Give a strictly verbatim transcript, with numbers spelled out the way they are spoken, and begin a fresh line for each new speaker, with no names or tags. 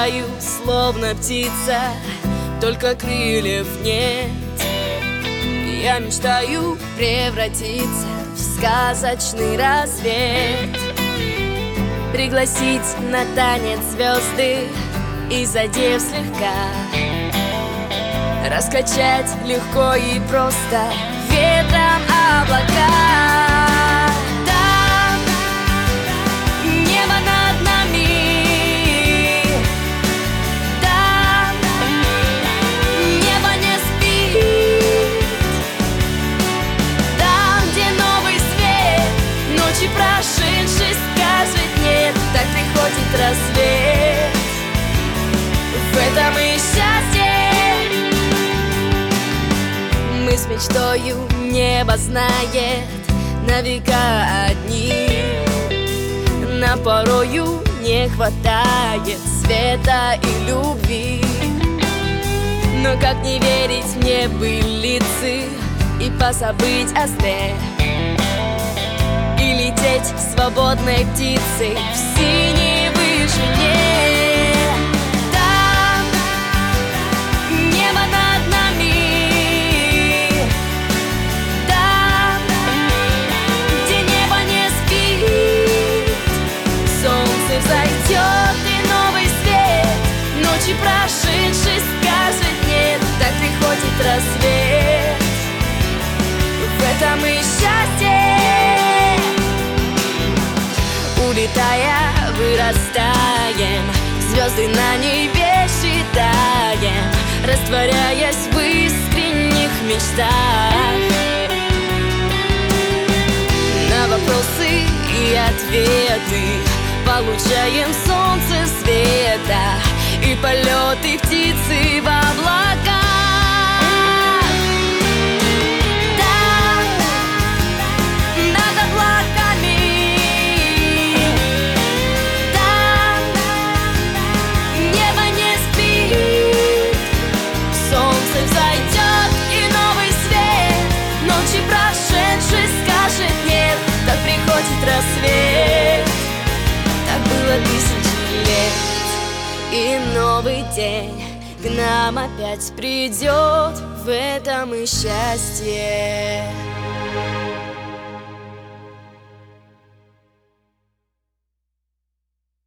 летаю, словно птица, только крыльев нет. Я мечтаю превратиться в сказочный рассвет, пригласить на танец звезды и, задев слегка, раскачать легко и просто ветром облака. Там небо над нами, там небо не спит, там, где новый свет, ночи прошедшей скажет нет. Так приходит рассвет, в этом и счастье. Мы с мечтою небо знает на века одни. Нам порою не хватает света и любви, но как не верить в небылицы и позабыть о сне, и лететь свободной птицей в синей вышине. Взойдет и новый свет, ночи прошедшей скажет нет. Так приходит рассвет, в этом и счастье. Улетая, вырастаем, звезды на небе считаем, растворяясь в искренних мечтах. На вопросы и ответы получаем солнце света и полеты птицы в облаках. Там, над облаками, там небо не спит. Солнце взойдет и новый свет, ночи прошедшей скажет нет. Так приходит рассвет, было тысячи лет, и новый день к нам опять придет, в этом и счастье.